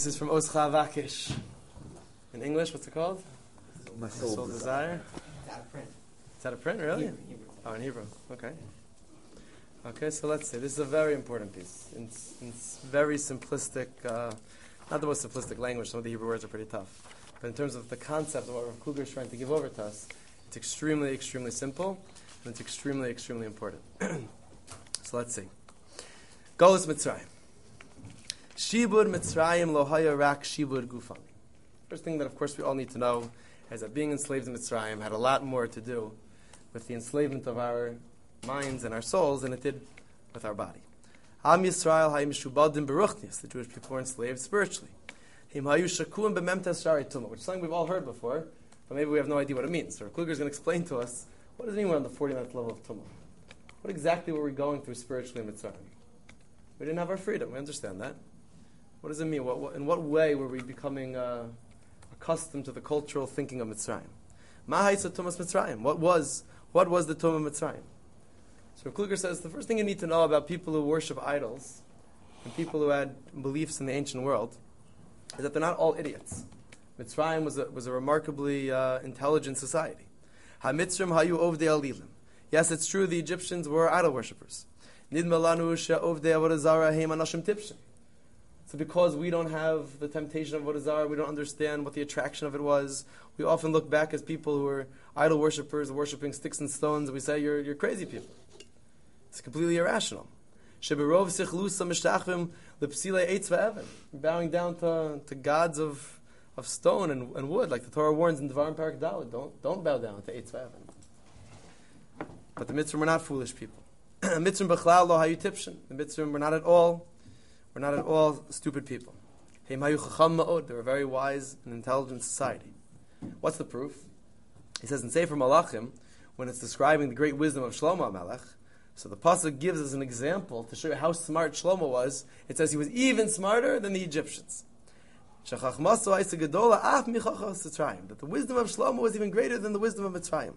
This is from Oscha Vakish. In English, what's it called? My Soul Desire. It's out of print. It's out of print, really? Hebrew. Oh, in Hebrew. Okay. Okay, so let's see. This is a very important piece. It's very simplistic, not the most simplistic language. Some of the Hebrew words are pretty tough. But in terms of the concept of what Rav Kluger is trying to give over to us, it's extremely, extremely simple, and it's extremely, extremely important. So let's see. Golus Mitzrayim. Shibud Mitzrayim lo haya rak shibud gufan. First thing that, of course, we all need to know is that being enslaved in Mitzrayim had a lot more to do with the enslavement of our minds and our souls than it did with our body. Am Yisrael hayim mishubadim beruchnius. The Jewish people were enslaved spiritually. Him hayu shakuim b'memtes shari tumah, which is something we've all heard before, but maybe we have no idea what it means. So Kluger is going to explain to us what does it mean we're on the 49th level of tumah. What exactly were we going through spiritually in Mitzrayim? We didn't have our freedom. We understand that. What does it mean? In what way were we becoming accustomed to the cultural thinking of Mitzrayim? Ma ha'isa tumas Mitzrayim. What was the tumah of Mitzrayim? So Kluger says the first thing you need to know about people who worship idols and people who had beliefs in the ancient world is that they're not all idiots. Mitzrayim was a remarkably intelligent society. Ha-Mitzrim hayu ovdei alilim. Yes, it's true the Egyptians were idol worshippers. Nidma lanu she'ovdei avodah zara heim anashim tipshin. So because we don't have the temptation of avodah zara, we don't understand what the attraction of it was, we often look back as people who are idol worshippers, worshipping sticks and stones, and we say, you're crazy people. It's completely irrational. Sheberov sichlusa mishtachvim lepsile eitz va'evan. Bowing down to gods of stone and wood, like the Torah warns in Devarim Parak Daled. Don't bow down to eitz va'evan. But the Mitzrim were not foolish people. Mitzrim b'chlal lo hayu tipshin. The Mitzrim were not at all stupid people. Heim hayu chacham ma'od. They were a very wise and intelligent society. What's the proof? He says in Sefer Malachim, when it's describing the great wisdom of Shlomo HaMelech, so the pasuk gives us an example to show you how smart Shlomo was. It says he was even smarter than the Egyptians. That the wisdom of Shlomo was even greater than the wisdom of Mitzrayim.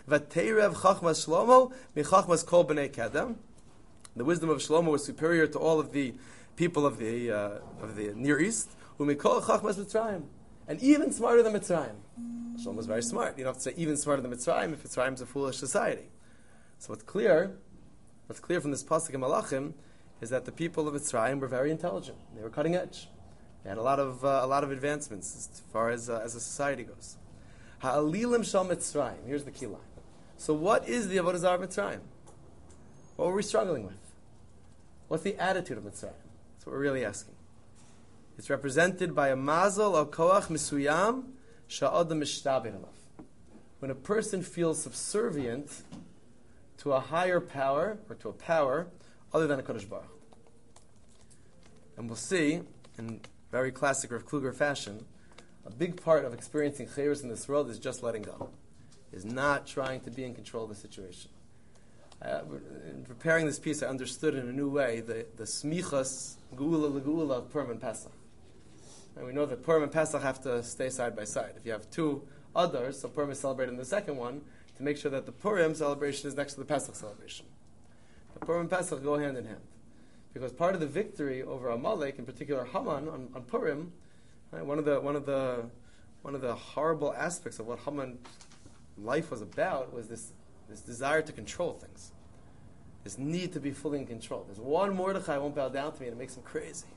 The wisdom of Shlomo was superior to all of the people of the Near East. And even smarter than Mitzrayim. Shlomo was very smart. You don't have to say even smarter than Mitzrayim if Mitzrayim is a foolish society. So what's clear from this pasuk in Malachim is that the people of Mitzrayim were very intelligent. They were cutting edge. They had a lot of advancements as far as a society goes. Ha'alilim shal Mitzrayim. Here's the key line. So what is the avodah zarah of Mitzrayim? What were we struggling with? What's the attitude of Mitzrayim? That's what we're really asking. It's represented by a mazel al koach misuyam sha'adam mishtabeh alav. When a person feels subservient to a higher power, or to a power, other than a Kodesh Baruch. And we'll see, in very classic Rav Kluger fashion, a big part of experiencing chayros in this world is just letting go. Is not trying to be in control of the situation. In preparing this piece, I understood in a new way the smichas geula legeula of Purim and Pesach. And we know that Purim and Pesach have to stay side by side. If you have two others, so Purim is celebrated in the second one, to make sure that the Purim celebration is next to the Pesach celebration. The Purim and Pesach go hand in hand. Because part of the victory over Amalek, in particular Haman on Purim, right, one of the horrible aspects of what Haman's life was about was this desire to control things. This need to be fully in control. There's one Mordechai won't bow down to me and it makes him crazy.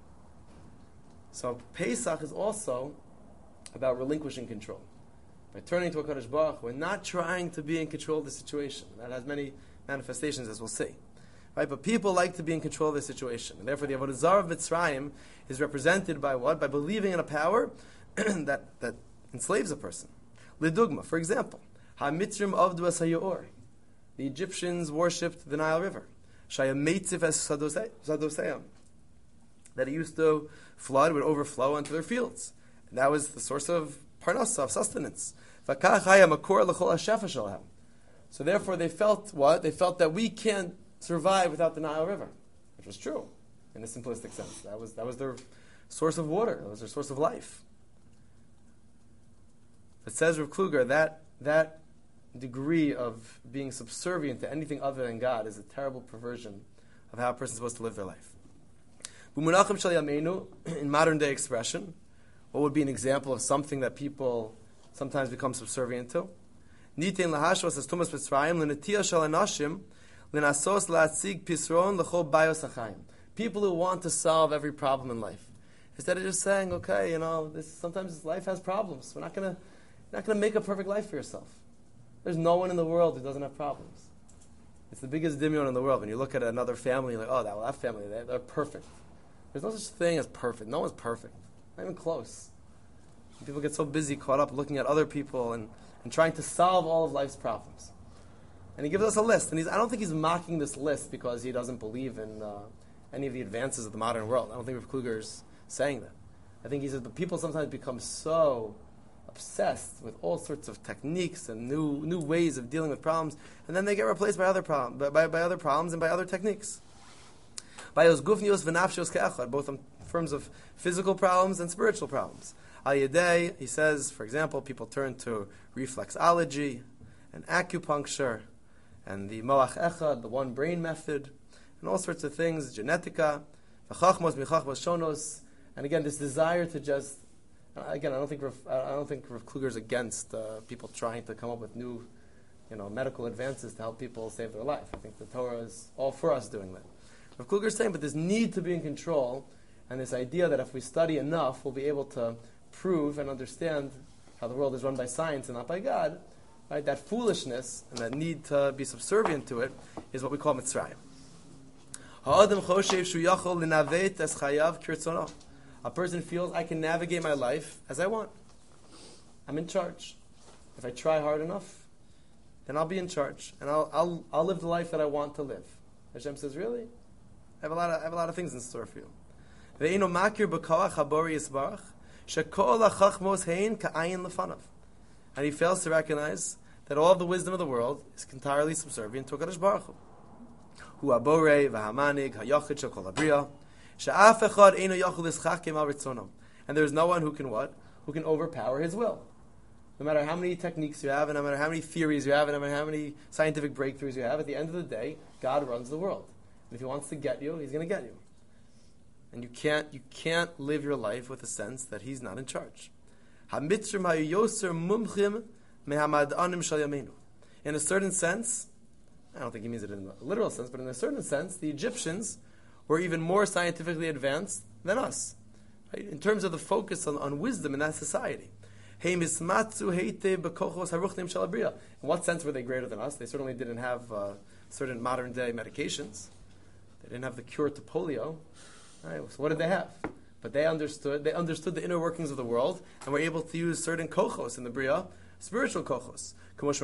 So Pesach is also about relinquishing control. By turning to a Kadosh Baruch, we're not trying to be in control of the situation. That has many manifestations, as we'll see. Right? But people like to be in control of the situation. And therefore, the Avodah Zarah of Mitzrayim is represented by what? By believing in a power that enslaves a person. Lidugma, for example, Ha-Mitzrim avdu es hayor. The Egyptians worshipped the Nile River. Shaya meitzif es sadoseim. That it used to flood, would overflow onto their fields. And that was the source of parnasa, of sustenance. So therefore they felt what? They felt that we can't survive without the Nile River, which was true in a simplistic sense. That was their source of water. That was their source of life. It says Rav Kluger that degree of being subservient to anything other than God is a terrible perversion of how a person is supposed to live their life. B'munachim shel yameinu, in modern day expression, what would be an example of something that people sometimes become subservient to? Nitin lahashvas as tumas mitzrayim l'netiyah shel anashim l'nasos la'atzig pisron l'chol bayos hachayim. People who want to solve every problem in life, instead of just saying, okay, sometimes life has problems. You're not gonna make a perfect life for yourself. There's no one in the world who doesn't have problems. It's the biggest dimion in the world. When you look at another family, you're like, oh, that family, they're perfect. There's no such thing as perfect. No one's perfect. Not even close. And people get so busy, caught up looking at other people and trying to solve all of life's problems. And he gives us a list. And I don't think he's mocking this list because he doesn't believe in any of the advances of the modern world. I don't think Rav Kluger is saying that. I think he says the people sometimes become so obsessed with all sorts of techniques and new ways of dealing with problems, and then they get replaced by other problems, by other problems and by other techniques. Both in terms of physical problems and spiritual problems. Al Yedei, he says, for example, people turn to reflexology and acupuncture and the Moach Echad, the one brain method, and all sorts of things, genetica, v'chachmos michachmos shonos, and again, this desire to just, again, I don't think Rav Kluger is against people trying to come up with new, medical advances to help people save their life. I think the Torah is all for us doing that. Rav Kluger is saying, but this need to be in control, and this idea that if we study enough, we'll be able to prove and understand how the world is run by science and not by God, right? That foolishness and that need to be subservient to it is what we call Mitzrayim. A person feels, I can navigate my life as I want. I'm in charge. If I try hard enough, then I'll be in charge, and I'll live the life that I want to live. Hashem says, really? I have a lot of things in store for you. And he fails to recognize that all of the wisdom of the world is entirely subservient to HaKadosh Baruch Hu. Hu abore v'hamanig hayachid shel kol habriya. And there's no one who can what? Who can overpower his will. No matter how many techniques you have, and no matter how many theories you have, and no matter how many scientific breakthroughs you have, at the end of the day, God runs the world. And if he wants to get you, he's going to get you. And you can't live your life with a sense that he's not in charge. In a certain sense, I don't think he means it in a literal sense, but in a certain sense, the Egyptians were even more scientifically advanced than us, right? In terms of the focus on wisdom in that society. In what sense were they greater than us? They certainly didn't have certain modern day medications. They didn't have the cure to polio. Right? So what did they have? But they understood the inner workings of the world and were able to use certain kochos in the Bria, spiritual kochos.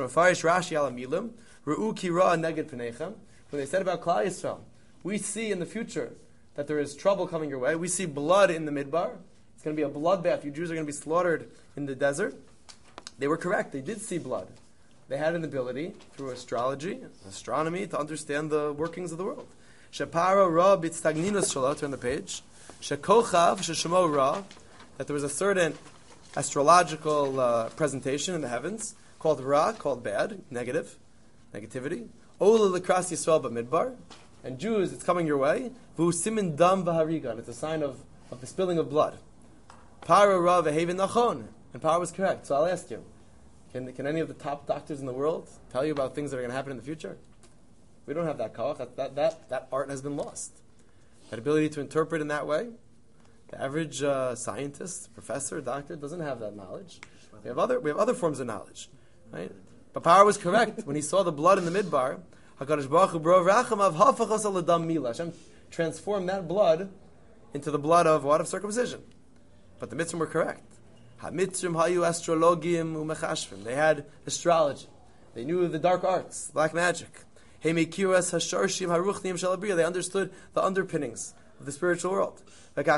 When they said about Klal Yisrael, we see in the future that there is trouble coming your way. We see blood in the Midbar. It's going to be a bloodbath. You Jews are going to be slaughtered in the desert. They were correct. They did see blood. They had an ability, through astrology, astronomy, to understand the workings of the world. Sheparo ra b'tztagninus shelo, turn the page. Shekochav sheshemo ra, that there was a certain astrological presentation in the heavens, called ra, called bad, negativity. Ola l'kras Yisrael b'midbar. And Jews, it's coming your way. V'hu simin dam v'hariga, and it's a sign of the spilling of blood. Paro ra v'heven nachon, and Paro was correct. So I'll ask you, can any of the top doctors in the world tell you about things that are going to happen in the future? We don't have that koach. That art has been lost. That ability to interpret in that way, the average scientist, professor, doctor doesn't have that knowledge. We have other forms of knowledge, right? But Paro was correct when he saw the blood in the midbar. HaKadosh Baruch Hu b'rov rachamav hafachas al l'dam mila. Hashem transformed that blood into the blood of what? Of circumcision. But the Mitzrim were correct. Ha-Mitzrim hayu astrologim umechashvim. They had astrology. They knew the dark arts, black magic. They understood the underpinnings of the spiritual world. And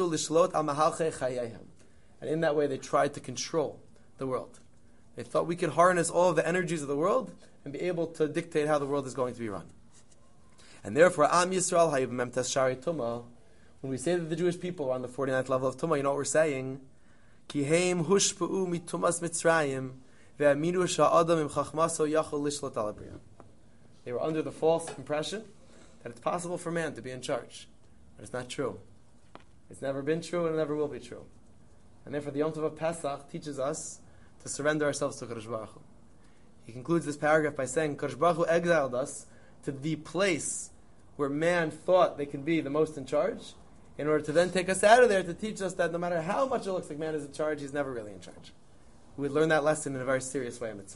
in that way they tried to control the world. They thought we could harness all of the energies of the world and be able to dictate how the world is going to be run. And therefore, Am Yisrael Hayib Memtes Shari Tumah, when we say that the Jewish people are on the 49th level of Tumah, you know what we're saying? Kiheim hushpa'u mitumas Mitzrayim ve'aminu sha'adam im chachmaso yachol lishlot al habriya. They were under the false impression that it's possible for man to be in charge. But it's not true. It's never been true and it never will be true. And therefore the Yom Tov of Pesach teaches us to surrender ourselves to Kadosh Baruch Hu. He concludes this paragraph by saying, Kadosh Baruch Hu exiled us to the place where man thought they could be the most in charge, in order to then take us out of there to teach us that no matter how much it looks like man is in charge, he's never really in charge. We would learn that lesson in a very serious way in Mitzrayim.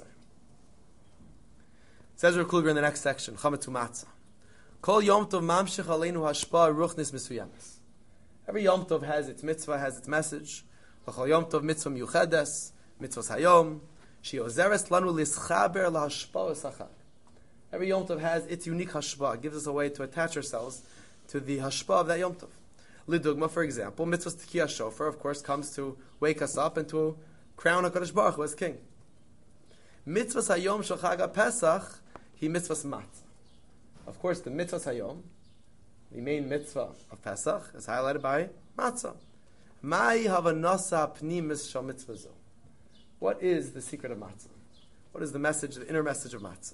Says Rav Kluger in the next section, Chametz U'Matzah. Kol Yom Tov mamshich aleinu hashpa ruchnis misuyamis. Every Yom Tov has its mitzvah, has its message. L'chol Yom Tov mitzvah miyuchedes, mitzvahs hayom, she ozeres lanu lischaber lahashpa v'sachag. Every Yom Tov has its unique hashpa. It gives us a way to attach ourselves to the hashpa of that Yom Tov. Lidugma, for example, mitzvahs Tekiyah Shofar, of course, comes to wake us up and to crown HaKadosh Baruch Hu as king. Mitzvahs hayom shel Chag HaPesach, he mitzvahs matzah. Of course, the mitzvahs hayom, the main mitzvah of Pesach, is highlighted by matzah. Mai havanasa pnimis shel mitzvah zo. What is the secret of matzah? What is the message, the inner message of matzah?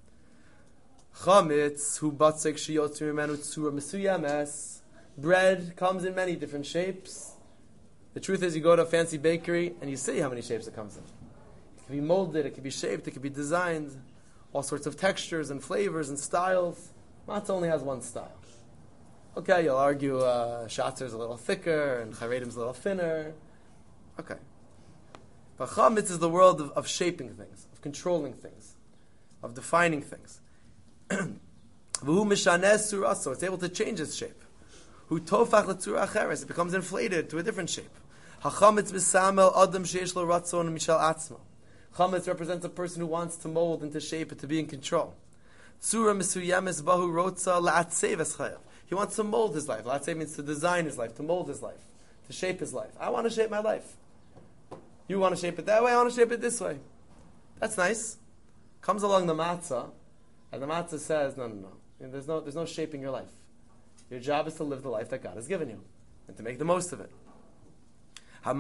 Chametz hu batzek sheyotzu mimenu tzura mesuyames. Bread comes in many different shapes. The truth is, you go to a fancy bakery and you see how many shapes it comes in. It can be molded, it can be shaped, it can be designed, all sorts of textures and flavors and styles. Matzah only has one style. Okay, you'll argue Shatzer is a little thicker and Charedim is a little thinner. Okay. But Chametz is the world of shaping things, of controlling things, of defining things. V'hu mishaneh suraso, it's able to change its shape. Hu tofach letzura acheres, it becomes inflated to a different shape. HaChametz b'samel adam sheish lo ratzon mishal atzmo. Chametz represents a person who wants to mold and to shape and to be in control. Tzura mesuyames bahu rotza la'atzev es chayav. He wants to mold his life. La'atzev means to design his life, to mold his life, to shape his life. I want to shape my life. You want to shape it that way, I want to shape it this way. That's nice. Comes along the matzah, and the matzah says, no. There's no shaping your life. Your job is to live the life that God has given you, and to make the most of it. The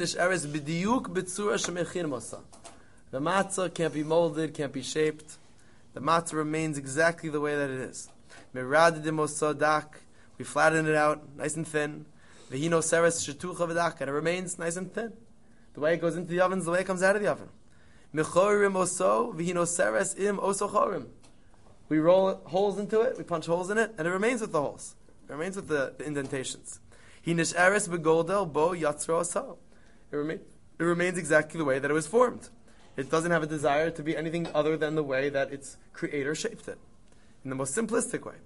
matzah can't be molded, can't be shaped. The matzah remains exactly the way that it is. We flatten it out, nice and thin. And it remains nice and thin. The way it goes into the oven is the way it comes out of the oven. We roll holes into it, we punch holes in it, and it remains with the holes. It remains with the indentations. It remains exactly the way that it was formed. It doesn't have a desire to be anything other than the way that its creator shaped it. In the most simplistic way.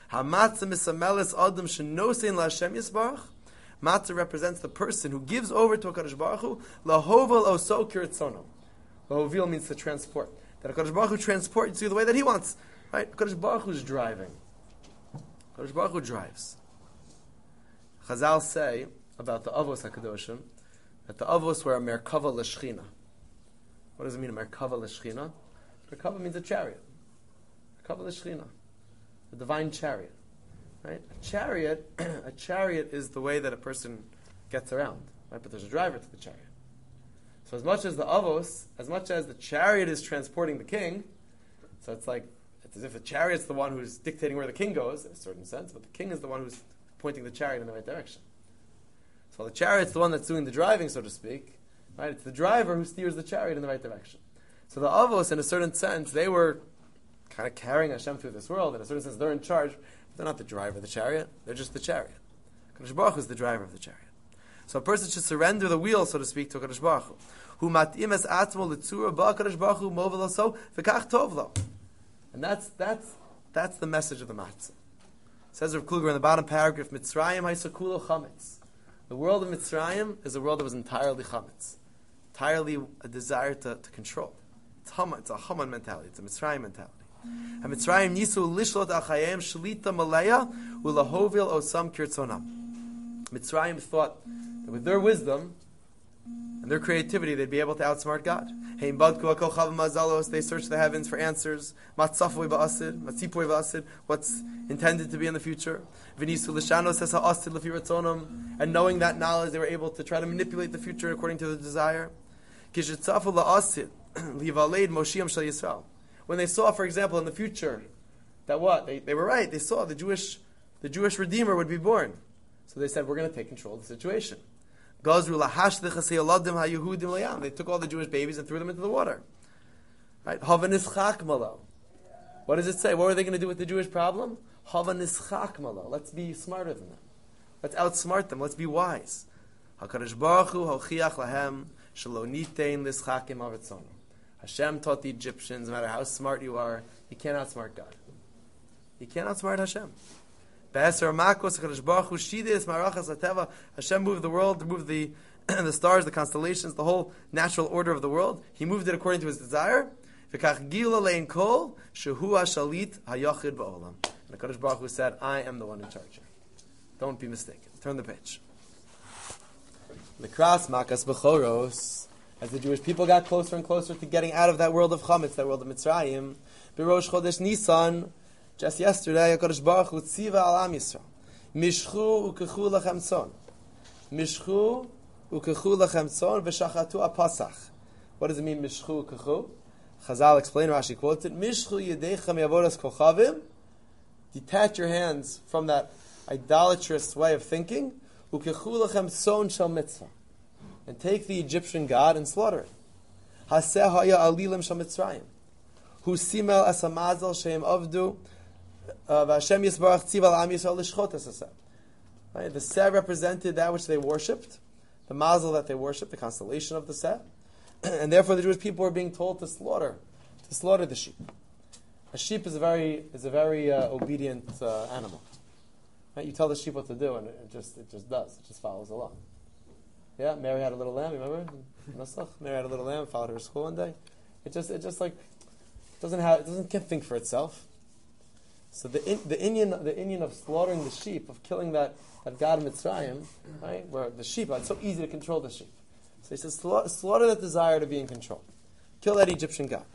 Matzah represents the person who gives over to HaKadosh Baruch Hu, lahoval oso kiritzono. Lahovil means to transport. That HaKadosh Baruch Hu transports you the way that He wants. Right? HaKadosh Baruch Hu is driving. HaKadosh Baruch Hu drives. Chazal say about the Avos HaKadoshim that the Avos were a Merkava L'Shechina. What does it mean, a Merkava L'Shechina? Merkava means a chariot. Merkava L'Shechina. A divine chariot. Right? A chariot is the way that a person gets around. Right? But there's a driver to the chariot. So as much as the Avos, as much as the chariot is transporting the king, so it's as if the chariot's the one who's dictating where the king goes, in a certain sense, but the king is the one who's pointing the chariot in the right direction. So the chariot's the one that's doing the driving, so to speak. Right? It's the driver who steers the chariot in the right direction. So the Avos, in a certain sense, they were kind of carrying Hashem through this world. In a certain sense, they're in charge. But they're not the driver of the chariot. They're just the chariot. Kadosh Baruch Hu is the driver of the chariot. So a person should surrender the wheel, so to speak, to Kadosh Baruch Hu. Hu mat'im es atzmo l'tzura ba Kadosh Baruch Hu movel oso v'kach tov lo. And that's the message of the matzah. It says Rav Kluger in the bottom paragraph, Mitzrayim ha'isakulo chametz. The world of Mitzrayim is a world that was entirely chametz. Entirely a desire to control. It's a Haman mentality. It's a Mitzrayim mentality. And Mitzrayim nisu lishlot achayim shlita malaya ulahovil osam kirtzonam. Mitzrayim thought that with their wisdom and their creativity, they'd be able to outsmart God. They search the heavens for answers. What's intended to be in the future. And knowing that knowledge, they were able to try to manipulate the future according to the desire. When they saw, for example, in the future, that what? They were right. They saw the Jewish Redeemer would be born. So So they said, we're going to take control of the situation. They took all the Jewish babies and threw them into the water. Right? What does it say? What were they going to do with the Jewish problem? Let's be smarter than them. Let's outsmart them. Let's be wise. HaKadosh Baruch Hu hochiach lahem shelo nitein lischakim avitzonu. Hashem taught the Egyptians, no matter how smart you are, you can't outsmart God. You can't outsmart Hashem. Hashem moved the world, moved the the stars, the constellations, the whole natural order of the world. He moved it according to His desire. And the Kadosh Baruch Hu said, I am the one in charge. Don't be mistaken. Turn the page. L'kras makas b'choros, as the Jewish people got closer and closer to getting out of that world of Chametz, that world of Mitzrayim, B'rosh Chodesh Nisan, just yesterday, HaKadosh Baruch Hu tziva al Am Yisrael, Mishchu ukechu lachem tzon. Mishchu ukechu lachem tzon v'shachatu apasach. What does it mean, Mishchu ukechu? Chazal explained, Rashi quoted, Mishchu yedechem yavodas kochavim. Detach your hands from that idolatrous way of thinking. Ukechu lachem tzon shel mitzvah. And take the Egyptian god and slaughter it. Haseh haya alilim shel Mitzrayim. Hu simel as hamazel sheim avdu. V'Hashem Yisbarach tziva al Am Yisrael lishchot, as it said. Right? The Seh represented that which they worshipped, the mazel that they worshipped, the constellation of the Seh, and therefore the Jewish people were being told to slaughter the sheep. A sheep is a very obedient animal. Right? You tell the sheep what to do, and it just does. It just follows along. Yeah, Mary had a little lamb. Remember? Mary had a little lamb. Followed her to school one day. It just can't think for itself. So the Inyan of slaughtering the sheep, of killing that god of Mitzrayim, right? Where the sheep, it's so easy to control the sheep. So he says, slaughter that desire to be in control. Kill that Egyptian god.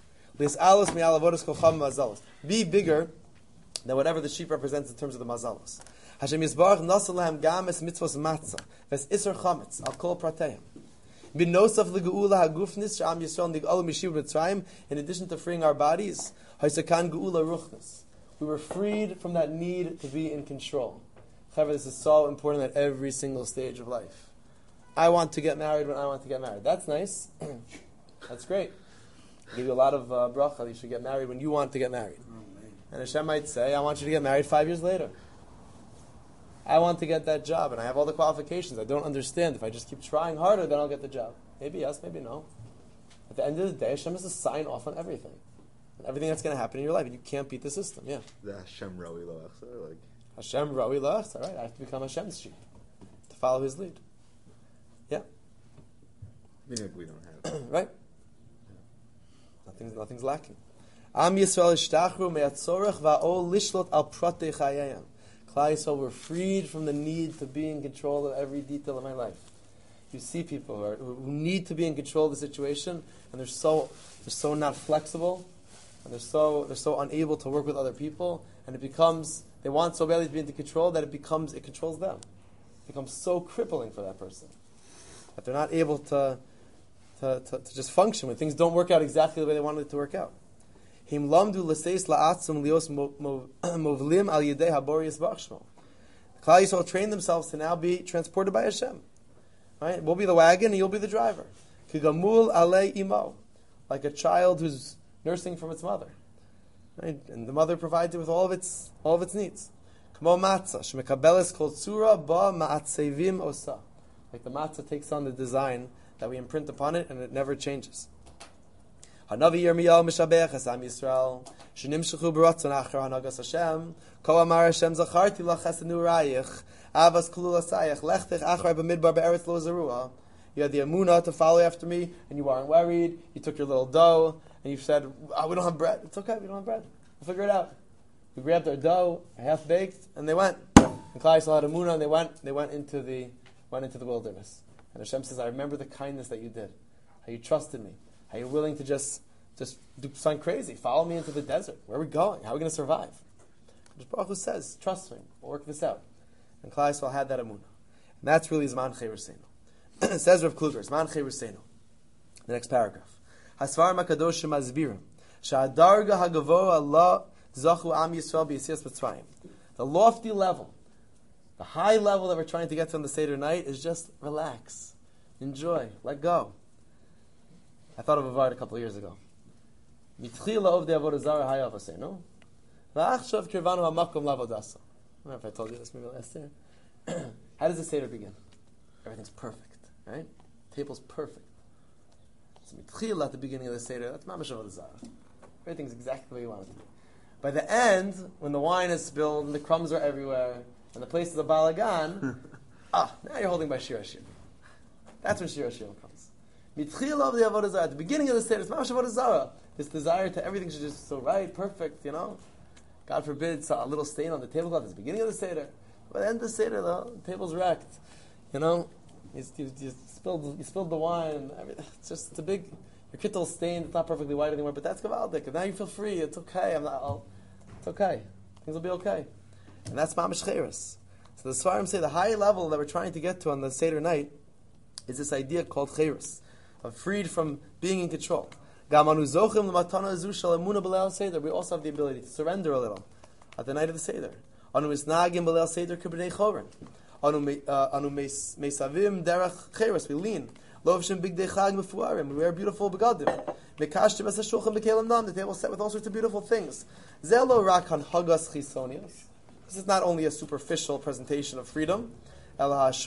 Be bigger than whatever the sheep represents in terms of the mazalos. Hashem Yisbarach nasa lahem gam es mitzvos matzah ves iser chametz al kol prateim. B'nosaf legeula hagufnis she'am Yisrael nig'alu mishiv Mitzrayim. In addition to freeing our bodies, ha'sakan geula ruchnis. We were freed from that need to be in control. However, this is so important at every single stage of life. I want to get married when I want to get married. That's nice. That's great. I give you a lot of bracha. You should get married when you want to get married. And Hashem might say, I want you to get married 5 years later. I want to get that job, and I have all the qualifications. I don't understand. If I just keep trying harder, then I'll get the job. Maybe yes, maybe no. At the end of the day, Hashem has to sign off on everything. And everything that's going to happen in your life, and you can't beat the system. Yeah. The Hashem Rawi Loachsa, like Hashem Rawi Loachsa, right? I have to become Hashem's sheep to follow His lead. Yeah. Meaning we don't have right. Nothing's lacking. Am Yisrael ishtachru me'atzorach va'ol lishlot al pratei chayayim. Klal Yisrael were freed from the need to be in control of every detail of my life. You see people who need to be in control of the situation, and they're so not flexible, and they're so unable to work with other people, and it becomes, they want so badly to be in control that it controls them. It becomes so crippling for that person that they're not able to just function when things don't work out exactly the way they wanted it to work out. Him lamdu l'seis la'atzum lios movlim al yedei habor yisbach shmo. Klal Yisrael trained themselves to now be transported by Hashem. Right? We'll be the wagon and you'll be the driver. Kigamul alei imo, like a child who's nursing from its mother, right? And the mother provides it with all of its needs. Kamo matzah shemekabeles kol tzura ba ma'atzevim osa, like the matzah takes on the design that we imprint upon it, and it never changes. Hanavi Yirmiyahu mishabech es Am Yisrael shenimshechu b'ratzon achar hanagas Hashem kol amar Hashem zacharti lach chesed nurayich avas kulul asayach lechtech achar b'midbar be'eretz lo zarua. You had the emunah to follow after me, and you weren't worried. You took your little dough, and you said, we don't have bread. It's okay, we don't have bread. We'll figure it out. We grabbed their dough, half-baked, and they went. And Klal Yisrael had emunah, and they went into the wilderness. And Hashem says, I remember the kindness that you did, how you trusted me, how you're willing to just do something crazy. Follow me into the desert. Where are we going? How are we going to survive? Baruch Hu says, trust me. We'll work this out. And Klal Yisrael had that emunah. And that's really Zman Chayruseinu. It says Rav Kluger, Zman Chayruseinu. The next paragraph. Hasvar Makadosh Mazbirim. Sha'adarga hagavoa Allah zachu Am Yisrael b'yisiyas Mitzrayim. The lofty level The high level that we're trying to get to on the Seder night is just relax, enjoy, let go. I thought of a word a couple of years ago. Mitchila of the avodah zarah hayav asay, no? V'achshav kirvanu hamakom lavodasa. I don't know if I told you this maybe last year. How does the Seder begin? Everything's perfect, right? Table's perfect. So mitchila at the beginning of the Seder, that's mamash avodah zarah. Everything's exactly the way you want it to be. By the end, when the wine is spilled and the crumbs are everywhere and the place is a balagan, now you're holding by Shir HaShirim. That's when Shir HaShirim comes. Mitchila of the avodah zarah. At the beginning of the Seder, it's mamash avodah zarah. This desire to everything should just so right, perfect, God forbid, a little stain on the tablecloth at the beginning of the Seder. By the end of the Seder, the table's wrecked. You spilled the wine. It's just a big... Your kittel's stained. It's not perfectly white anymore, but that's gavaldik. And now you feel free. It's okay. It's okay. Things will be okay. And that's mamish chayras. So the Sfarim say the high level that we're trying to get to on the Seder night is this idea called chayras, of freed from being in control. We also have the ability to surrender a little at the night of the Seder. We lean. We wear beautiful begadim. The table set with all sorts of beautiful things. This is not only a superficial presentation of freedom. It's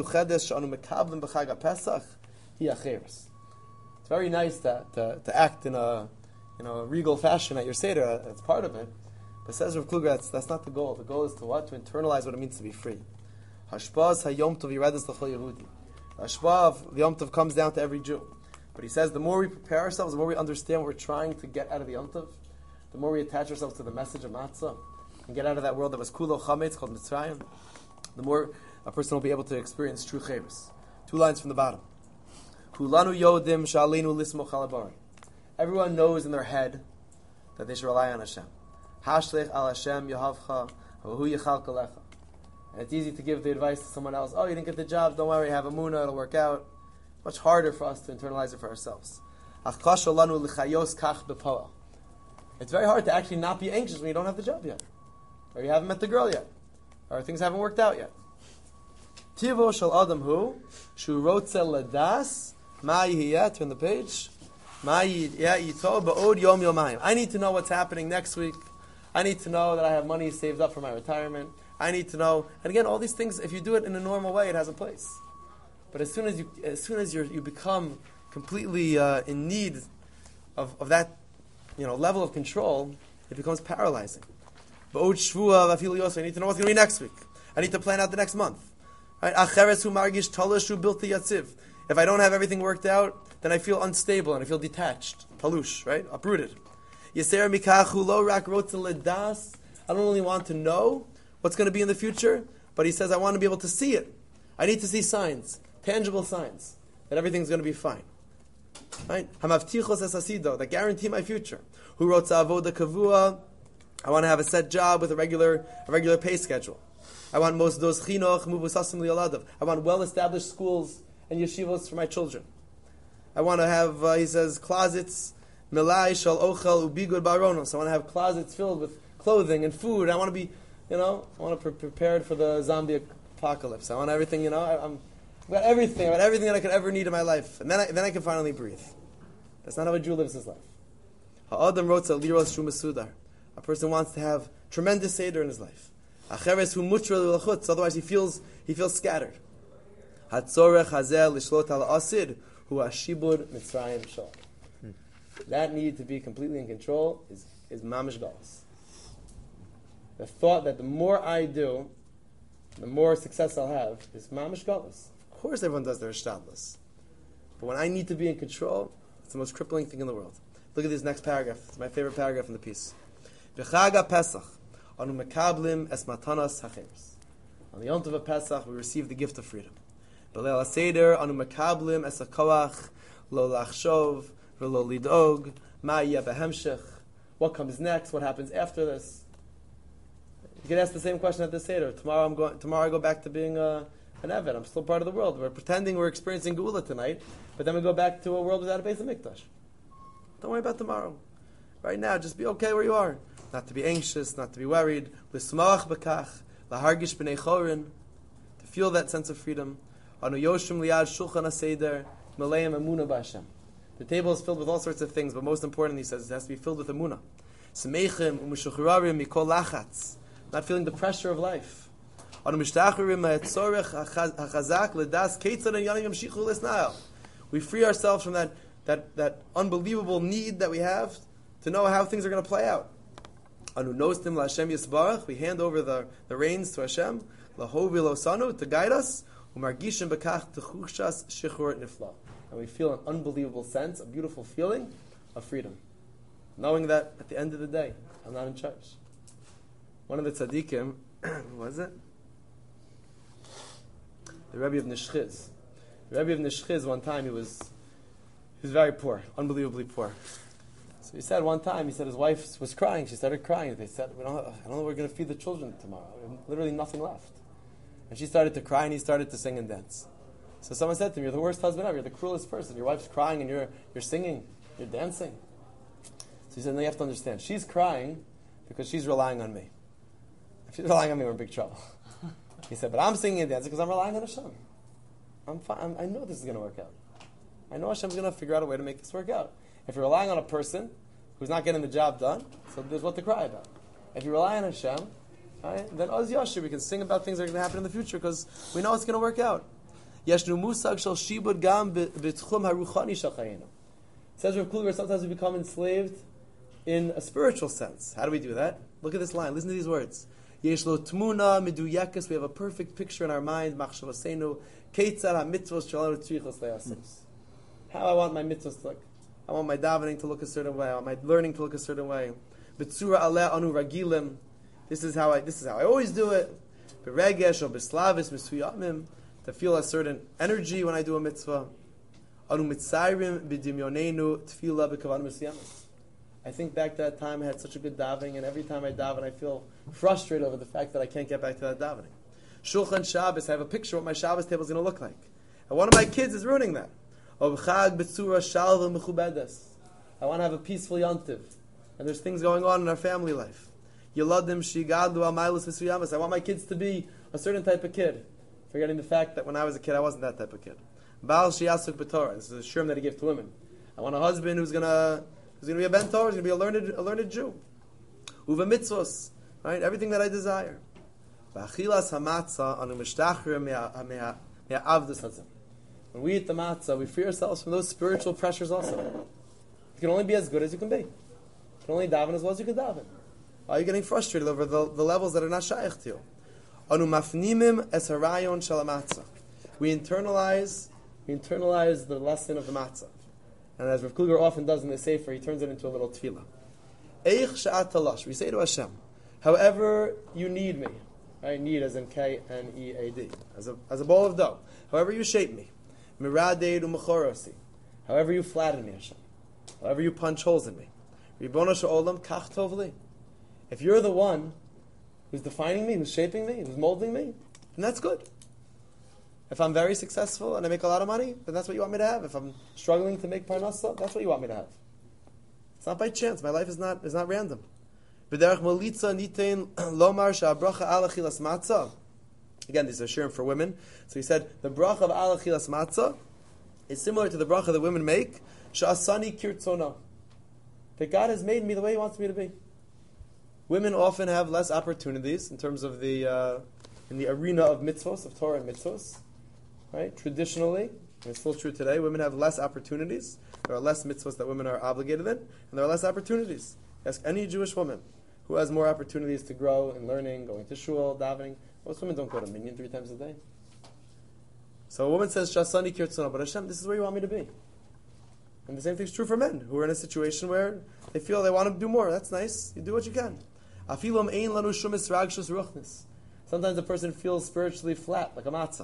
very nice to act in a regal fashion at your Seder. That's part of it. But says Rav Kluger, that's not the goal. The goal is to what? To internalize what it means to be free. Hashpaz hayom tov yiredes l'chol Yehudi. Hashpah of the Yom Tov comes down to every Jew. But he says the more we prepare ourselves, the more we understand what we're trying to get out of the Yom Tov, the more we attach ourselves to the message of Matzah and get out of that world that was Kulo Chametz, called Mitzrayim, the more a person will be able to experience true Chayrus. 2 lines from the bottom. Kulanu yodim shalinu lismoch al habari. Everyone knows in their head that they should rely on Hashem. Hashlech al Hashem yahavcha v'hu yichal kalecha. And it's easy to give the advice to someone else. Oh, you didn't get the job. Don't worry. Have a munah. It'll work out. Much harder for us to internalize it for ourselves. It's very hard to actually not be anxious when you don't have the job yet, or you haven't met the girl yet, or things haven't worked out yet. Tivo shel adam hu shu rotze ladas ma yihiyah. Turn the page. Ma yihiyah yito ba'od yom yomayim. I need to know what's happening next week. I need to know that I have money saved up for my retirement. I need to know, and again, all these things. If you do it in a normal way, it has a place. But as soon as you become completely in need of that, level of control, it becomes paralyzing. But I need to know what's going to be next week. I need to plan out the next month. Right? If I don't have everything worked out, then I feel unstable and I feel detached, talush, right, uprooted. I don't only want to know what's going to be in the future, but he says I want to be able to see it. I need to see signs, tangible signs, that everything's going to be fine. Right? That guarantee my future. Who wrote avoda kavua? I want to have a set job with a regular pay schedule. I want mosdos chinuch mubusasim li'oladav. I want well-established schools and yeshivos for my children. I want to have, he says, closets milai shal ochel ubigud baronos. I want to have closets filled with clothing and food. I want to be, I want to be prepared for the zombie apocalypse. I want everything, I've got everything. I've got everything that I could ever need in my life. And then I can finally breathe. That's not how a Jew lives his life. Ha'adam rotza liros shu mesudar. A person wants to have tremendous seder in his life. Acheres hu mutra l'chutz. Otherwise he feels scattered. Hatzorech hazeh lishlot al asid hu ashibud mitzrayim shal. That need to be completely in control is mamish galus. The thought that the more I do, the more success I'll have is mamish galus. Of course everyone does their shtadlus. But when I need to be in control, it's the most crippling thing in the world. Look at this next paragraph. It's my favorite paragraph in the piece. B'chaga Pesach, anu mekablim es matanas hacheres. On the Yom Tov of Pesach, we receive the gift of freedom. B'leil HaSeder, anu mekablim es hakoach, lo lachshov, v'lo lidog, ma yeh behemshech. What comes next? What happens after this? You can ask the same question at the Seder. Tomorrow I go back to being an Eved. I'm still part of the world. We're pretending we're experiencing Geula tonight, but then we go back to a world without a Beis HaMikdash. Don't worry about tomorrow. Right now, just be okay where you are. Not to be anxious, not to be worried. L'smach b'kach, l'hargish b'nei chorin. Feel that sense of freedom. Anu yoshim liyad shulchan haseder maleim emuna b'Hashem. The table is filled with all sorts of things, but most importantly, he says, it has to be filled with emunah. Semeichim u'mishuchrarim mikol lachatz. Not feeling the pressure of life. Anu mishtachrim ha'etzorech ha'chazak l'das keitzad and yanim yamshichu l'snayel. We free ourselves from that unbelievable need that we have to know how things are going to play out. Anu nostim la'Hashem yisbarach. We hand over the reins to Hashem. Lahovi losanu, to guide us. Umargishim bekach techushas shichur nifla. And we feel an unbelievable sense, a beautiful feeling of freedom. Knowing that at the end of the day, I'm not in charge. One of the tzaddikim, who was it? The Rebbe of Nishchiz. The Rebbe of Nishchiz, one time, he was very poor, unbelievably poor. So he said one time, his wife was crying. She started crying. They said, I don't know what we're going to feed the children tomorrow. Literally nothing left. And she started to cry, and he started to sing and dance. So someone said to him, you're the worst husband ever. You're the cruelest person. Your wife's crying, and you're singing. You're dancing. So he said, no, you have to understand. She's crying because she's relying on me. If she's relying on me, we're in big trouble. He said, but I'm singing and dancing because I'm relying on Hashem. I'm fine. I know this is going to work out. I know Hashem's going to figure out a way to make this work out. If you're relying on a person who's not getting the job done, so there's what to cry about. If you rely on Hashem, right, then Oz Yashir, we can sing about things that are going to happen in the future because we know it's going to work out. Yeshnu musag shel shibud gam b'tchum haruchani shel chayenu. Says Rav Kluger, sometimes we become enslaved in a spiritual sense. How do we do that? Look at this line. Listen to these words. Yesh lo tmuna miduyekes. We have a perfect picture in our mind. Machshavasenu keitzar hamitzvos shalanu tzrichos le'asos. How I want my mitzvos to look. I want my davening to look a certain way. I want my learning to look a certain way. B'tzura aleh anu ragilim. This is how I always do it. B'regesh or b'slavis misuyamim. To feel a certain energy when I do a mitzvah. Anu mitzayrim b'dimyonenu tefillah b'kavan misyamis. I think back to that time I had such a good davening, and every time I daven I feel frustrated over the fact that I can't get back to that davening. Shulchan Shabbos, I have a picture of what my Shabbos table is going to look like. And one of my kids is ruining that. I want to have a peaceful yontiv. And there's things going on in our family life. I want my kids to be a certain type of kid. Forgetting the fact that when I was a kid, I wasn't that type of kid. Baal Shiyasuk B'Torah. This is a shirm that he gave to women. I want a husband who's going to be a ben Torah, who's going to be a learned Jew. Uva mitzvos. Right? Everything that I desire. When we eat the matzah, we free ourselves from those spiritual pressures also. You can only be as good as you can be. You can only daven as well as you can daven. Why are you getting frustrated over the levels that are not shaykh to you? Anu mafnimim es harayon shel hamatzah. We internalize the lesson of the matzah. And as Rav Kluger often does in the Sefer, he turns it into a little tefillah. Eich sha'at talash. We say to Hashem, however you need me. Right? Need as in K-N-E-A-D. As a bowl of dough. However you shape me. Miradei u'mechorosi. However you flatten me, Hashem. However you punch holes in me. Ribono she'olam kach tov li. If you're the one who's defining me, who's shaping me, who's molding me, then that's good. If I'm very successful and I make a lot of money, then that's what you want me to have. If I'm struggling to make parnasa, that's what you want me to have. It's not by chance. My life is not random. Again, these are shirim for women. So he said, the bracha of al achilas matzah is similar to the bracha that women make, sha'asani kirtzona. That God has made me the way He wants me to be. Women often have less opportunities in terms of in the arena of mitzvos, of Torah and mitzvos. Right? Traditionally, and it's still true today, women have less opportunities. There are less mitzvos that women are obligated in, and there are less opportunities. Ask any Jewish woman who has more opportunities to grow in learning, going to shul, davening. Most women don't go to minyan 3 times a day. So a woman says, Shasani kirtzona, but Hashem, this is where you want me to be. And the same thing's true for men, who are in a situation where they feel they want to do more. That's nice. You do what you can. Sometimes a person feels spiritually flat, like a matzah.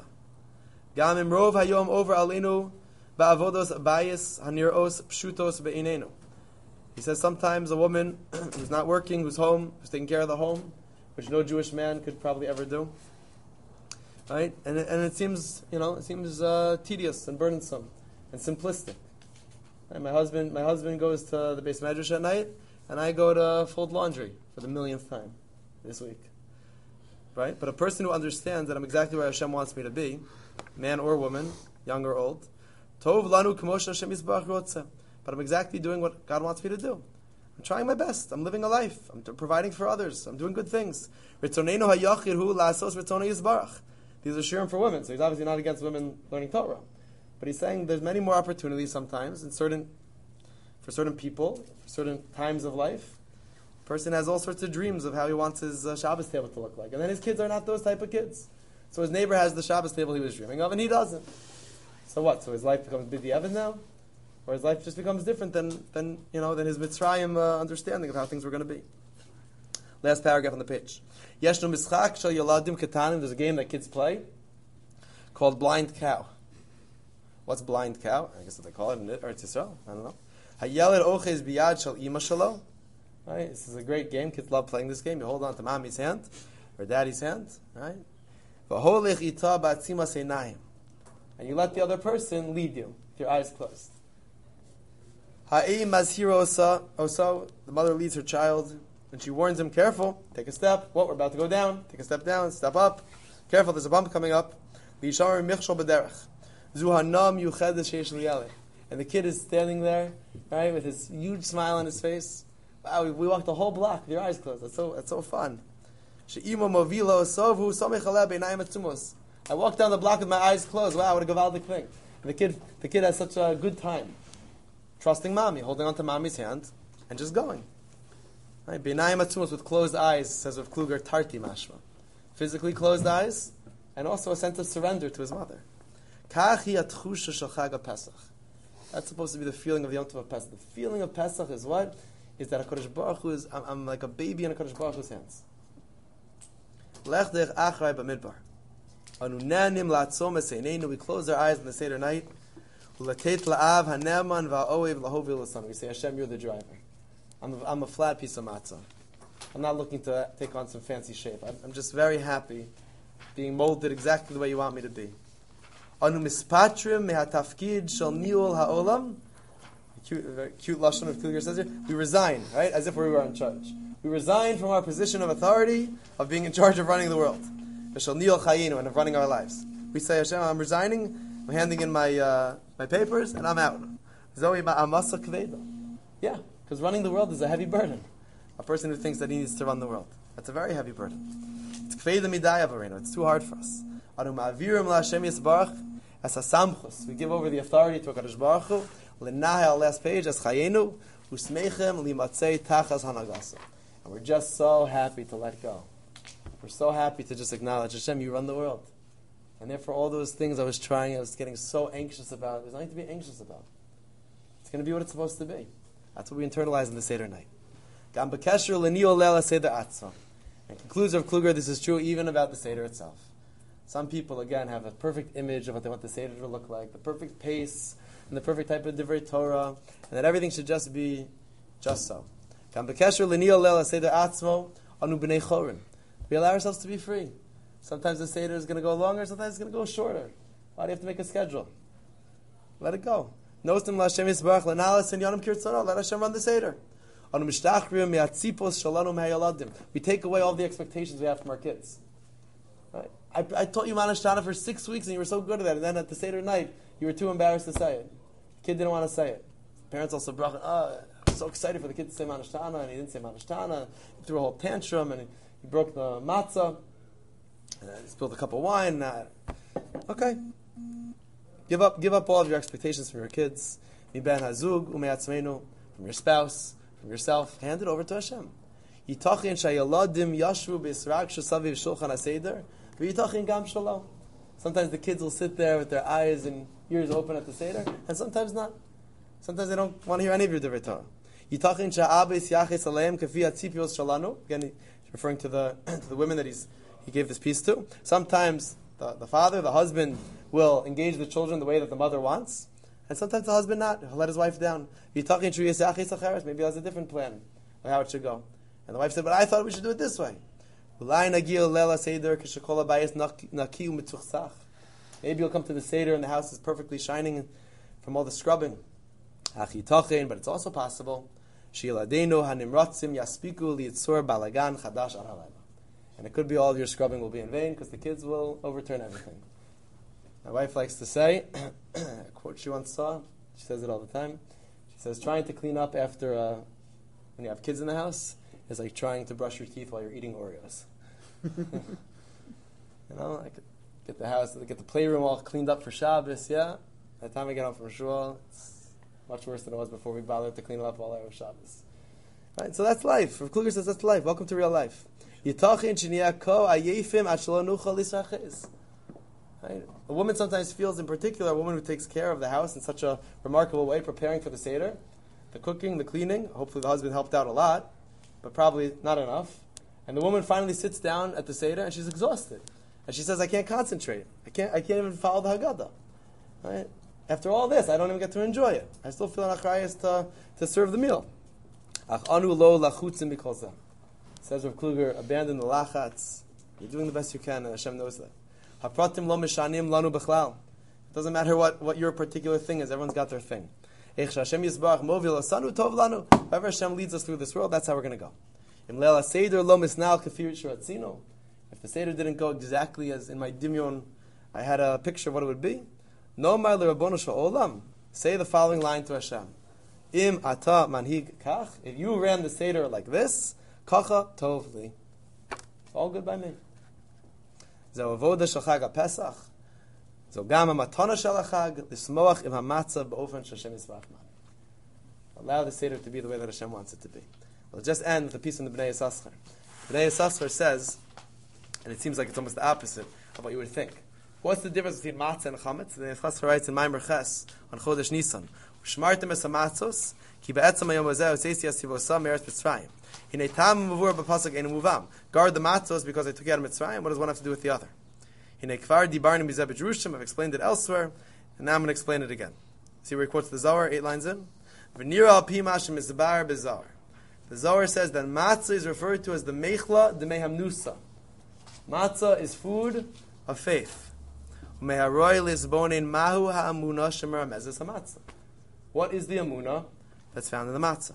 He says sometimes a woman who's not working, who's home, who's taking care of the home, which no Jewish man could probably ever do, right? And it seems tedious and burdensome and simplistic. And my husband goes to the Beis Medrash at night, and I go to fold laundry for the millionth time this week. right? But a person who understands that I'm exactly where Hashem wants me to be, man or woman, young or old, Tov lanu k'moshe Hashem yisbarach rotzeh. But I'm exactly doing what God wants me to do. I'm trying my best. I'm living a life. I'm providing for others. I'm doing good things. Ritzoneinu hayachid hu la'asos ritzonei yisbarach. These are shirim for women, so he's obviously not against women learning Torah. But he's saying there's many more opportunities sometimes for certain people, for certain times of life. A person has all sorts of dreams of how he wants his Shabbos table to look like. And then his kids are not those type of kids. So his neighbor has the Shabbos table he was dreaming of, and he doesn't. So what? So his life becomes Bidi Evan now? Or his life just becomes different than his Mitzrayim understanding of how things were going to be. Last paragraph on the page. Yeshnu mischak shel yaladim ketanim. There's a game that kids play called Blind Cow. What's Blind Cow? I guess what they call it in Eretz Yisrael. I don't know. Hayeled ochez biyad shel ima shelo. Right? This is a great game. Kids love playing this game. You hold on to mommy's hand or daddy's hand. Right? V'holech ita ba'atzimas einayim. And you let the other person lead you with your eyes closed. Ha'ei mazhiro osa. The mother leads her child, and she warns him, careful, take a step. What, we're about to go down. Take a step down, step up. Careful, there's a bump coming up. V'yishamar michshol b'derech. Zu hanam yuched sheish liyaleh. And the kid is standing there, right, with his huge smile on his face. Wow, we walked the whole block with your eyes closed. That's so fun. She'imo movilo sovu somech aleh b'einayim atzumos. I walked down the block with my eyes closed. Wow, what a gavaldik thing. And the kid has such a good time. Trusting mommy, holding onto mommy's hand, and just going. Right? B'einayim atzumos, with closed eyes, says Rav Kluger, tarti mashma. Physically closed eyes, and also a sense of surrender to his mother. Kachi atchusha shel Chag Pesach. That's supposed to be the feeling of the Yom Tov of Pesach. The feeling of Pesach is what? Is that HaKadosh Baruch Hu is, I'm like a baby in HaKadosh Baruch Hu's hands. Lech derech achrei b'midbar. Anu ne'anim la'atzom es eineinu. We close our eyes in the Seder night. U'latet la'av ha'ne'eman va'oev lahovi l'sanu. We say, Hashem, you're the driver. I'm a flat piece of matzah. I'm not looking to take on some fancy shape. I'm just very happy being molded exactly the way you want me to be. Anu mispatrim mehatafkid shel niul ha'olam. Cute lashon of Kluger says here. We resign, right? As if we were in charge. We resign from our position of authority of being in charge of running the world. Shel niul chayinu, and of running our lives. We say, Hashem, I'm resigning. I'm handing in my papers, and I'm out. Zoe ma'amasa kveda. Yeah, because running the world is a heavy burden. A person who thinks that he needs to run the world. That's a very heavy burden. It's kveda midaya vareno. It's too hard for us. Anu ma'avirim la'Hashem yisbarach as hasamchus. We give over the authority to HaKadosh Baruch Hu. L'nahel, last page, as chayenu usmeichem limatzei tachas hanagasa. And we're just so happy to let go. We're so happy to just acknowledge, Hashem, you run the world. And therefore all those things I was getting so anxious about, there's nothing to be anxious about. It's going to be what it's supposed to be. That's what we internalize in the Seder night. Gam b'kesher l'niol leil Seder atzma. And concludes Rav Kluger, this is true even about the Seder itself. Some people, again, have a perfect image of what they want the Seder to look like, the perfect pace, and the perfect type of Divrei Torah, and that everything should just be just so. Gam b'kesher l'niol leil Seder atzmo anu b'nei chorin. We allow ourselves to be free. Sometimes the Seder is going to go longer, sometimes it's going to go shorter. Why do you have to make a schedule? Let it go. Nostim l'Hashem yisbarach l'nalas and yonim kirtzono. Let Hashem run the Seder. Anu mishtachrim me'atzipos shalanu me'ayaladim. We take away all the expectations we have from our kids. Right? I taught you Manash Tana for 6 weeks and you were so good at that, and then at the Seder night, you were too embarrassed to say it. The kid didn't want to say it. Parents also brought, I'm so excited for the kid to say Manash Tana, and he didn't say Manash Tana. He threw a whole tantrum, and he broke the matzah, and he spilled a cup of wine. Okay. Give up all of your expectations from your kids. Mi ben hazug u'me'atzmeinu, from your spouse, from yourself. Hand it over to Hashem. Yitachin shayaladim yashvu b'israk shesaviv shulchan haseder, v'yitachin gam shalom. Sometimes the kids will sit there with their eyes and ears open at the Seder, and sometimes not. Sometimes they don't want to hear any of your Divrei Torah. Yitachin sha'abis yaches aleim kafi atzipios shalanu. Again, he's referring to the women that he gave this piece to. Sometimes the father, the husband, will engage the children the way that the mother wants, and sometimes the husband not. He'll let his wife down. Maybe he has a different plan of how it should go. And the wife said, but I thought we should do it this way. Maybe you'll come to the Seder and the house is perfectly shining from all the scrubbing. But it's also possible And it could be all your scrubbing will be in vain because the kids will overturn everything. My wife likes to say, a quote she once saw, she says it all the time, she says, trying to clean up after, when you have kids in the house, is like trying to brush your teeth while you're eating Oreos. Like get the house, get the playroom all cleaned up for Shabbos, yeah? By the time we get home from shul, it's much worse than it was before we bothered to clean it up all over Shabbos. Right, so that's life. Rav Kluger says that's life. Welcome to real life. Right? A woman sometimes feels, in particular, a woman who takes care of the house in such a remarkable way, preparing for the Seder, the cooking, the cleaning. Hopefully the husband helped out a lot, but probably not enough. And the woman finally sits down at the Seder and she's exhausted. And she says, I can't concentrate. I can't even follow the Haggadah. Right? After all this, I don't even get to enjoy it. I still feel an achrayus to serve the meal. Anu lo lachutzim bikolzeh. Says Rav Kluger, abandon the lachatz. You're doing the best you can, and Hashem knows that. Hapratim lo mishanim lanu b'chlal. It doesn't matter what your particular thing is. Everyone's got their thing. Hashem yisbarach movil asanu tov lanu. However Hashem leads us through this world, that's how we're going to go. Im leil seder lo misnal kafir shiratzino. If the Seder didn't go exactly as in my dimyon, I had a picture of what it would be. No ma'al Rabbono shel olam. Say the following line to Hashem. Im ata manhig kach. If you ran the Seder like this, kacha tov li. All good by me. Zo avoda shel chag haPesach. Zo gam hamatana shel chag. Lismoach im hamatzah b'ofen sh'Hashem yisbarach man. Allow the Seder to be the way that Hashem wants it to be. We'll just end with a piece in the Bnei Yissaschar. Bnei Yissaschar says, and it seems like it's almost the opposite of what you would think. What's the difference between matzah and chametz? The Yissaschar writes in Maimer Ches on Chodesh Nisan, "Shmartem es hamatzos, ki be'etzem hayom hazeh oseisi asivosam me'eretz Mitzrayim. Hinei tam mavur b'pasuk einu muvam. Guard the matzos because I took you out of Mitzrayim. What does one have to do with the other? Hinei kvar dibarnim b'zeh b'Jerusalem. I've explained it elsewhere, and now I'm going to explain it again. See where he quotes the Zohar, 8 lines in. V'nira al pi mashem mizbar b'Zohar. The Zohar says that matzah is referred to as the mechla de mehamnusa. Matzah is food of faith. What is the amunah that's found in the matzah?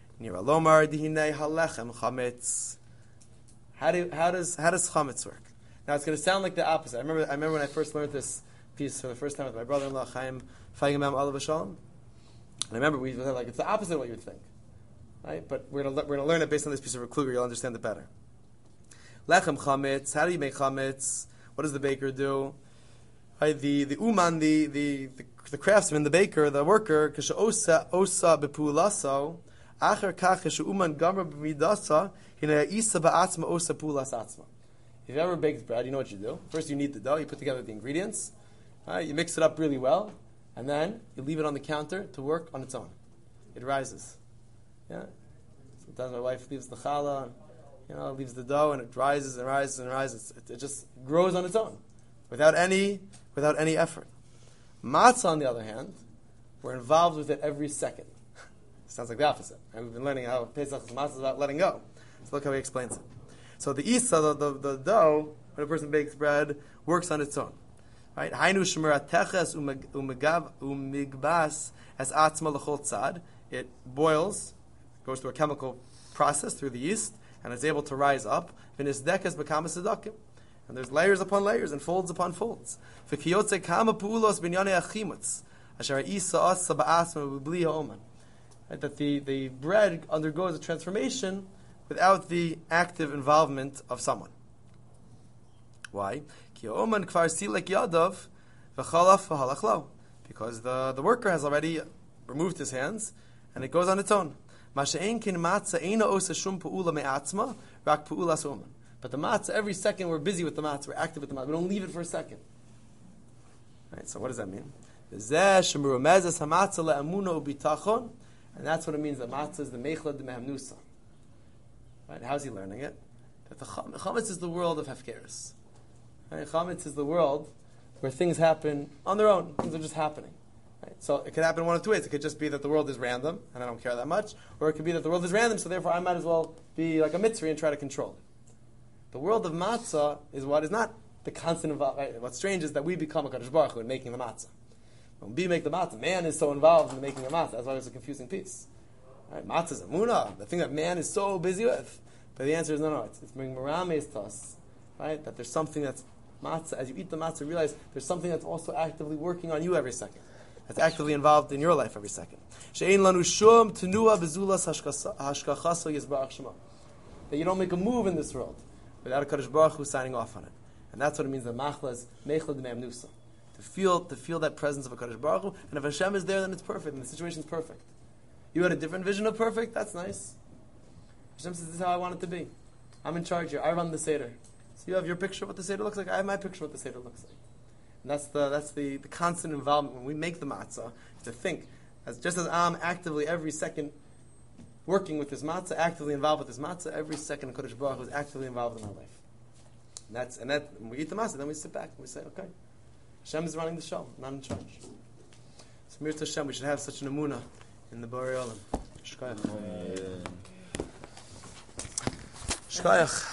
How does chametz work? Now it's going to sound like the opposite. I remember when I first learned this piece for the first time with my brother-in-law Chaim Feigenbaum Alav Shalom. And I remember we were like, it's the opposite of what you would think. Right? But we're going to learn it based on this piece of Kluger. You'll understand it better. Lechem chametz. How do you make chametz? What does the baker do? Right? The uman, the craftsman, the baker, the worker. Kasha osa bepuulaso. Acher kach kasha uman gamra b'midasa. Hina isa ba'atzma osa puulas atzma. If you ever baked bread, you know what you do. First, you knead the dough. You put together the ingredients. Right? You mix it up really well, and then you leave it on the counter to work on its own. It rises. Yeah. Sometimes my wife leaves the challah, leaves the dough, and it rises and rises and rises. It just grows on its own, without any effort. Matzah, on the other hand, we're involved with it every second. Sounds like the opposite. And we've been learning how Pesach matzah is about letting go. So look how he explains it. So the isa, the dough, when a person bakes bread, works on its own. Right? Hainu shemura teches umigbas as atzma l'chol tzad. It boils, goes through a chemical process through the yeast, and it's able to rise up. And there's layers upon layers and folds upon folds. That the bread undergoes a transformation without the active involvement of someone. Why? Because the worker has already removed his hands, and it goes on its own. But the matzah, every second we're busy with the matzah, we're active with the matzah. We don't leave it for a second. Right, so what does that mean? And that's what it means that matzah is the mechla de mehamnusa. Right, how's he learning it? That the chametz is the world of hefkeris. Right, chametz is the world where things happen on their own. Things are just happening. Right? So it could happen one of two ways. It could just be that the world is random, and I don't care that much. Or it could be that the world is random, so therefore I might as well be like a mitzri and try to control it. The world of matzah is what is not the constant involvement. Right? What's strange is that we become a Kadosh Baruch Hu in making the matzah. When we make the matzah, man is so involved in making the matzah. That's why it's a confusing piece. Right? Matzah is emunah, the thing that man is so busy with. But the answer is no. It's bringing merames to us, right? That there's something that's matzah. As you eat the matzah, realize there's something that's also actively working on you every second. That's actively involved in your life every second. She'ein lanu shum tenua bezulas hashkachasa yisbarach shema. That you don't make a move in this world without a Kadosh Baruch Hu signing off on it. And that's what it means, the machla is mechla d'me'am nusa. To feel that presence of a Kadosh Baruch Hu, and if Hashem is there, then it's perfect, and the situation is perfect. You had a different vision of perfect, that's nice. Hashem says, this is how I want it to be. I'm in charge here, I run the Seder. So you have your picture of what the Seder looks like, I have my picture of what the Seder looks like. And that's the constant involvement. When we make the matzah, to think, just as I'm actively every second working with this matzah, actively involved with this matzah, every second Kadosh Baruch Hu is actively involved in my life. And that when we eat the matzah, then we sit back and we say, okay, Hashem is running the show, I'm not in charge. So Mir Hashem, we should have such an emunah in the Borei Olam. Shkayach. Shkayach.